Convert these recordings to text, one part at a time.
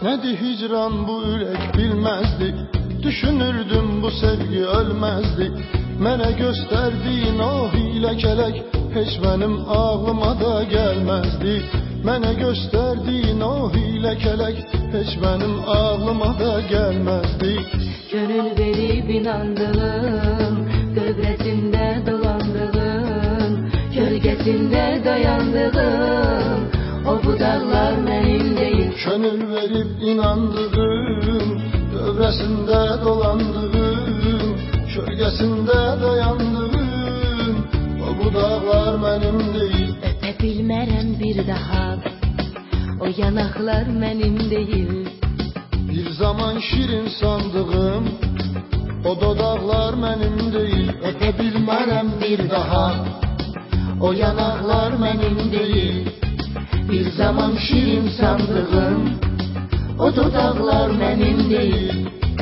Nedir hicran bu ürek bilmezdi. Düşünürdüm bu sevgi ölmezdi. Mənə gösterdiğin o hile kelek hiç benim ağlıma da gelmezdi. Mənə gösterdiğin o hile kelek hiç benim ağlıma da gelmezdi. Gönül verip inandığım, dövresinde dolandığım, gölgesinde dayandığım o budaklar benim değil. Gönül verip inandığım, dövresinde dolandığım, gölgesinde dayandığım o budaklar benim değil. Öpe bilmerem bir daha, o yanaklar benim değil. Bir zaman şirin sandığım o dodaqlar mənim deyil. Öpə bilmərəm bir daha o yanaqlar mənim deyil. Bir zaman şirin sandığım o dodaqlar mənim deyil.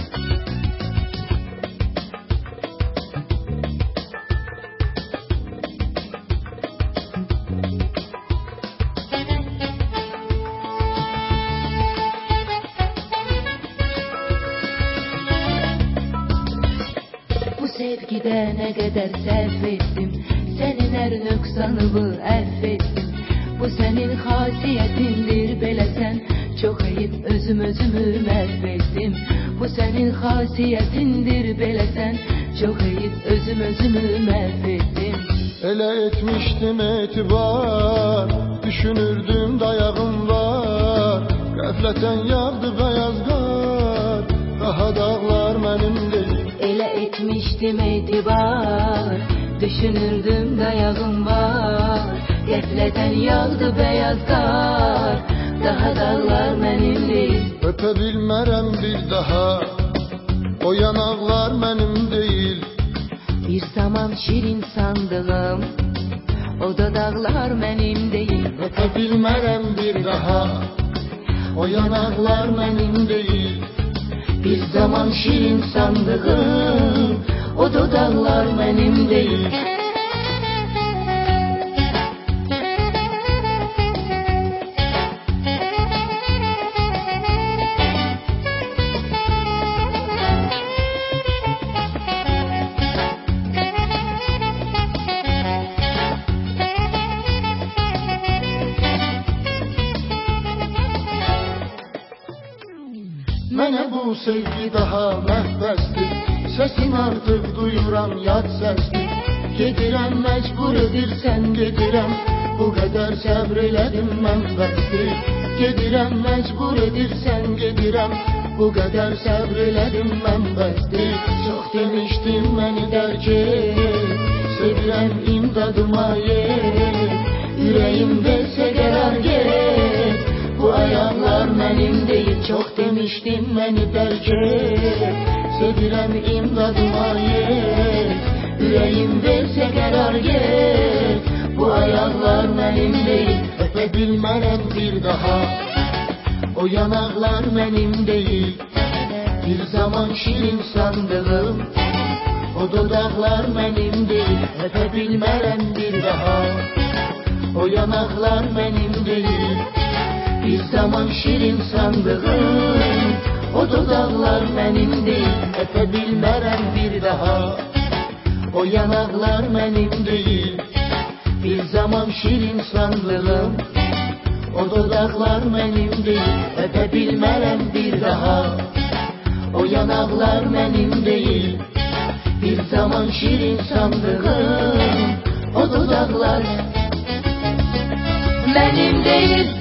Sevgide ne kadar sərf ettim, senin her nöqsanımı əff ettim. Bu senin xasiyyətindir beləsən, çox eyib özümü məhv ettim. Bu senin xasiyyətindir beləsən, çox eyib özümü məhv ettim. Elə etmişdim etibar, düşünürdüm dayağım var. Qəflətən yağdı beyaz qar, daha dağlar mənim deyil. Ele etmiştim etibar, düşünürdüm dayağım var. Gefleten yağdı beyaz kar, daha dağlar benim değil. Öpe bilmerem bir daha, o yanaklar benim değil. Bir zaman şirin sandığım, o da dağlar benim değil. Öpe bilmerem bir daha, o yanaklar benim değil. Bir zaman şirin sandığım o dudaklar benim değil. Mənə bu sevgi daha məhbəsdir. Səsin artıq duyuram yad səsdir. Gedirəm məcbur edirsən gedirəm, bu qədər səbr elədim mən bəsdir. Gedirəm məcbur edirsən gedirəm, bu qədər səbr elədim mən bəsdir. Çox demişdim məni dərk et, sevirəm imdadıma yer. Ürəyim versə qərar get, bu ayaqlar mənim deyil. Çox demişdim məni dərk et, sevirəm imdadıma yer. Ürəyim versə qərar get, bu ayaqlar mənim deyil. Öpə bilmərəm bir daha, o yanaqlar mənim deyil. Bir zaman şirin sandığım o dodaqlar mənim deyil. Öpə bilmərəm bir daha, o yanaqlar mənim deyil. Bir zaman şirin sandığım o dodaqlar mənim deyil. Öpə bilmərəm bir daha, o yanaqlar mənim deyil. Bir zaman şirin sandığım o dodaqlar mənim deyil. Öpə bilmərəm bir daha, o yanaqlar mənim deyil. Bir zaman şirin sandığım o dodaqlar mənim deyil.